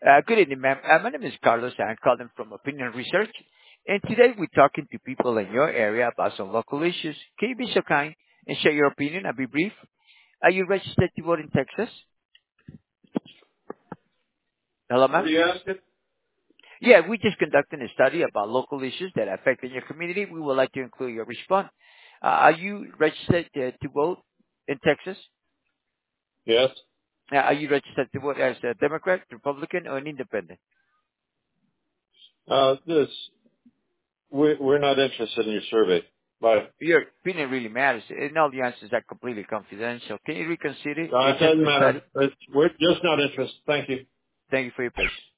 Good evening, ma'am. My name is Carlos. I'm calling from Opinion Research. And today we're talking to people in your area about some local issues. Can you be so kind and share your opinion? I'll be brief. Are you registered to vote in Texas? Hello, What are ma'am? you asking? Yeah, we're just conducting a study about local issues that affect your community. We would like to include your response. Are you registered to vote in Texas? Yes. Are you registered to vote as a Democrat, Republican, or an independent? This we're not interested in your survey. Bye. Your opinion really matters, and all the answers are completely confidential. Can you reconsider? It It's just doesn't a study. matter. We're just not interested. Thank you. Thank you for your patience.